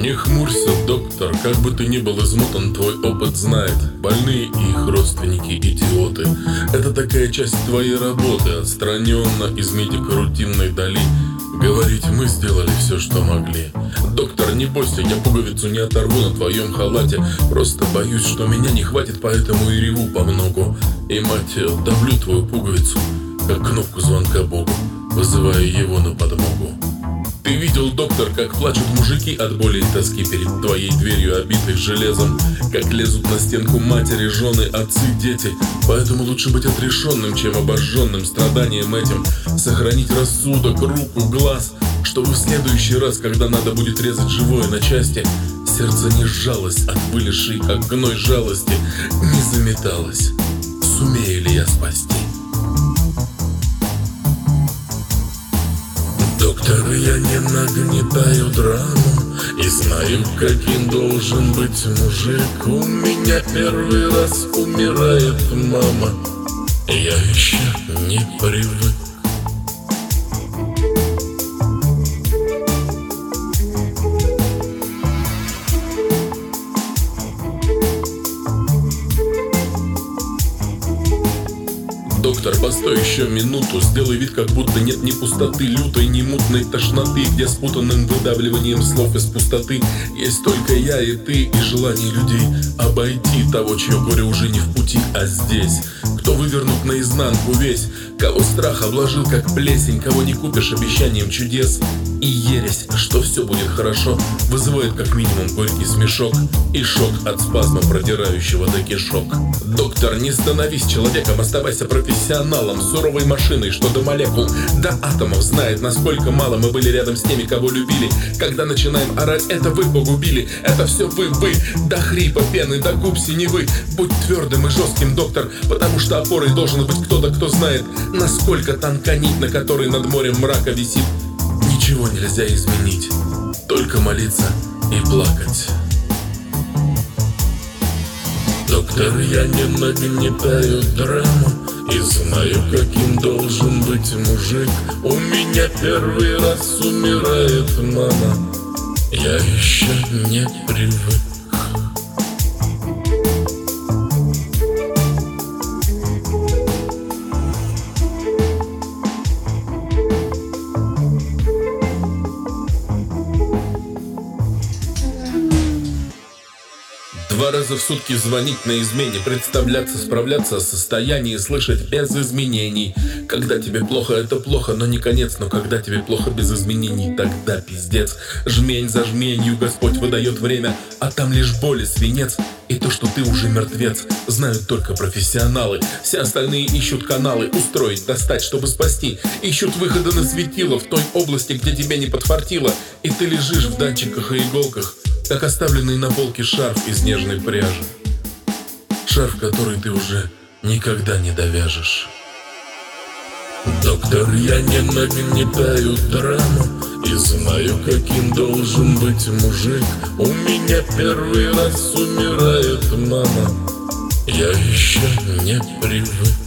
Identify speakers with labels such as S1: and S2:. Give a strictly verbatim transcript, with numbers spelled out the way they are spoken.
S1: Не хмурься, доктор, как бы ты ни был измотан, твой опыт знает. Больные и их родственники идиоты. Это такая часть твоей работы, отстраненно из медико-рутинной дали. Говорить мы сделали все, что могли. Доктор, не бойся, я пуговицу не оторву на твоем халате. Просто боюсь, что меня не хватит, поэтому и реву по многу. И, мать, давлю твою пуговицу, как кнопку звонка Богу, вызывая его на подмогу. Ты видел, доктор, как плачут мужики от боли и тоски перед твоей дверью, обитой железом, как лезут на стенку матери, жены, отцы, дети. Поэтому лучше быть отрешенным, чем обожженным страданием этим. Сохранить рассудок, руку, глаз, чтобы в следующий раз, когда надо будет резать живое на части, сердце не сжалось от вылезшей, как гной жалости, не заметалось. Сумею ли я спасти? Доктор, я не нагнетаю драму и знаю, каким должен быть мужик. У меня первый раз умирает мама, я еще не привык. Доктор, постой еще минуту, сделай вид, как будто нет ни пустоты, лютой, ни мутной тошноты, где спутанным выдавливанием слов из пустоты есть только я и ты, и желание людей обойти того, чье горе уже не в пути, а здесь. Кто вывернут наизнанку весь, кого страх обложил как плесень, кого не купишь обещанием чудес. И ересь, что все будет хорошо, вызывает как минимум горький смешок и шок от спазма, продирающего до кишок. Доктор, не становись человеком, оставайся профессионалом, суровой машиной, что до молекул, до атомов знает, насколько мало мы были рядом с теми, кого любили. Когда начинаем орать, это вы погубили, это все вы, вы, до хрипа, пены, до губ синевы. Будь твердым и жестким, доктор, потому что опорой должен быть кто-то, кто знает, насколько тонка нить, на которой над морем мрака висит. Ничего нельзя изменить, только молиться и плакать. Доктор, я не нагнетаю драму и знаю, каким должен быть мужик. У меня первый раз умирает мама, я еще не привык. Два раза в сутки звонить на измене, представляться, справляться о состоянии, слышать без изменений. Когда тебе плохо, это плохо, но не конец. Но когда тебе плохо без изменений, тогда пиздец. Жмень за жменью Господь выдает время, а там лишь боль и свинец. И то, что ты уже мертвец, знают только профессионалы. Все остальные ищут каналы, устроить, достать, чтобы спасти. Ищут выхода на светило в той области, где тебе не подфартило. И ты лежишь в датчиках и иголках, как оставленный на полке шарф из нежной пряжи. Шарф, который ты уже никогда не довяжешь. Доктор, я не нагнетаю драму и знаю, каким должен быть мужик. У меня первый раз умирает мама, я еще не привык.